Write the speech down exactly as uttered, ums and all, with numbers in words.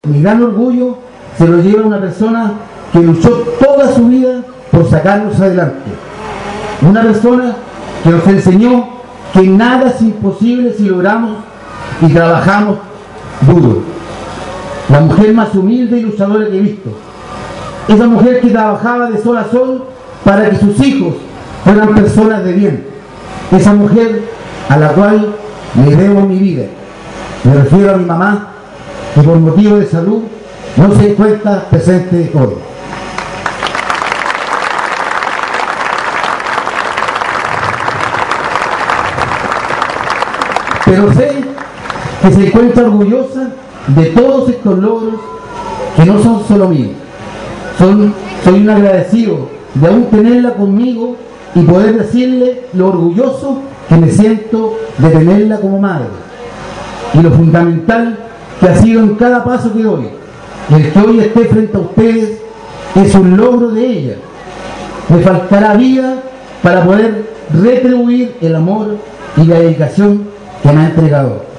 Mi gran orgullo se lo lleva una persona que luchó toda su vida por sacarnos adelante. Una persona que nos enseñó que nada es imposible si logramos y trabajamos duro. La mujer más humilde y luchadora que he visto. Esa mujer que trabajaba de sol a sol para que sus hijos fueran personas de bien. Esa mujer a la cual le debo mi vida. Me refiero a mi mamá, que por motivo de salud no se encuentra presente hoy. Pero sé que se encuentra orgullosa de todos estos logros que no son solo míos. Son, soy un agradecido de aún tenerla conmigo y poder decirle lo orgulloso que me siento de tenerla como madre. Y lo fundamental que ha sido en cada paso que doy. El que hoy esté frente a ustedes es un logro de ella. Me faltará vida para poder retribuir el amor y la dedicación que me ha entregado.